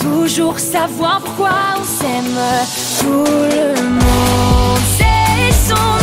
toujours savoir pourquoi on s'aime. Tout le monde sait son